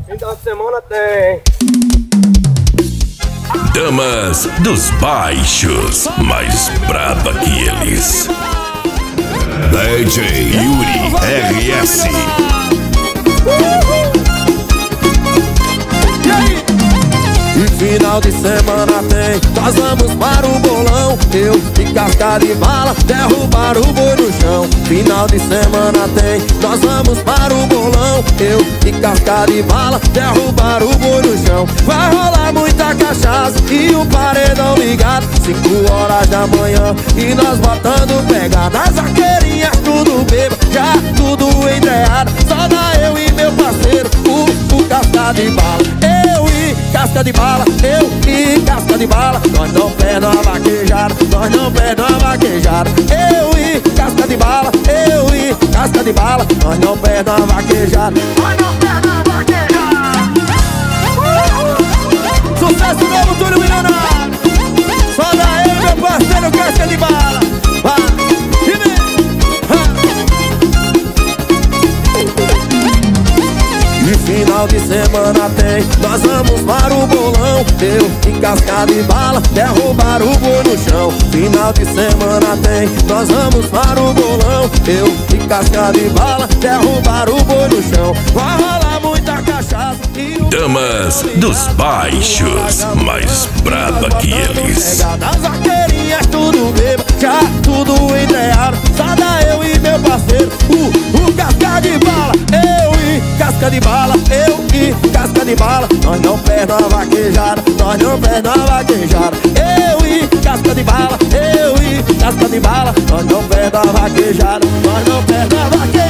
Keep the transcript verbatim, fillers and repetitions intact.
Final de semana tem. Damas dos Baixos, mais braba que eles. D J Yuri R S. E final de semana tem, nós vamos para o bolão. Eu e casca de bala, derrubar o boi no chão. Final de semana tem, nós vamos para o bolão. Eu e casca de bala, derrubar o boi no chão. Vai rolar muita cachaça e um paredão ligado. Cinco horas da manhã e nós botando pega. Nas vaqueirinhas tudo bebo, já tudo entreado. Só dá eu e meu parceiro, o, o casca de bala. Eu e casca de bala, eu e casca de bala. Nós não perdemos a vaquejada, nós não perdemos a vaquejada. Eu e casca de bala, eu e casca de bala. Nós não perdemos a vaquejada, nós não perdemos a vaquejada. Sucesso novo, Túlio Milionário. Só dá eu, meu parceiro, casca de bala. Vai, e vem. E final de semana tem, nós vamos para o bolão. Eu e casca de bala, derrubar o boi no chão. Final de semana tem, nós vamos para o bolão. Eu e casca de bala, derrubar o boi no chão. Vai rolar muita cachaça e um Damas dos Baixos, mais braba que eles. nas vaqueirinhas tudo beba, já tudo entreado. Só dá eu e meu parceiro, o, o casca de bala. Eu e casca de bala, eu e casca de bala. Nós não perdemos a vaquejada, nós não perdemos a vaquejada. Eu e casca de bala, eu e casca de bala. Nós não perdemos a vaquejada, nós não perdemos a vaquejada.